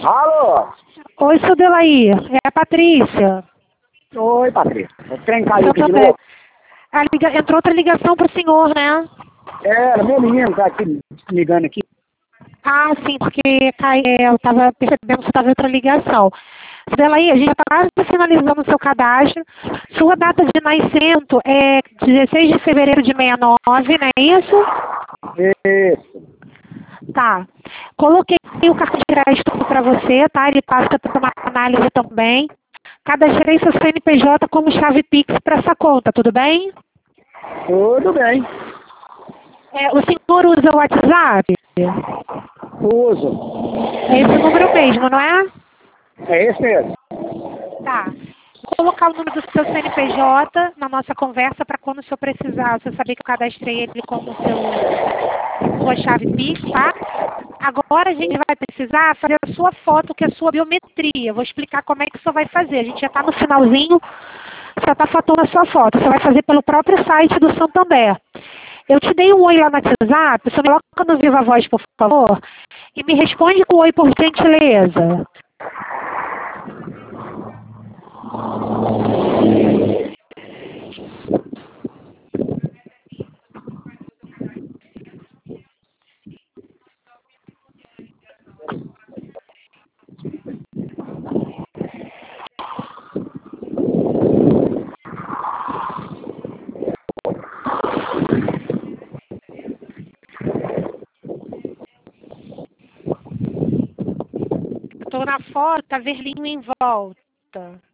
Alô? Oi, Sudelaí. É a Patrícia. Oi, Patrícia. O trem caiu Eu aqui de também. novo. Entrou outra ligação pro senhor, né? Era meu menino tá aqui ligando aqui. Ah, sim, porque eu estava percebendo que estava outra ligação. Sudelaí, a gente está quase finalizando o seu cadastro. Sua data de nascimento é 16 de fevereiro de 69, não é isso? Isso. Tá. Coloquei o cartão de crédito para você, tá? Ele passa para uma análise também. Cadastrei seu CNPJ como chave Pix para essa conta, tudo bem? Tudo bem. O senhor usa o WhatsApp? Uso. É esse número mesmo, não é? É esse mesmo. Tá. Vou colocar o número do seu CNPJ na nossa conversa para quando o senhor precisar, você saber que eu cadastrei ele como sua chave Pix, tá? Agora a gente vai precisar fazer a sua foto, que é a sua biometria. Vou explicar como é que o senhor vai fazer. A gente já está no finalzinho, só está faltando a sua foto. Você vai fazer pelo próprio site do Santander. Eu te dei um oi lá no WhatsApp, você me coloca no Viva Voz, por favor, e me responde com oi, por gentileza. Estou na foto, tá vermelhinho em volta.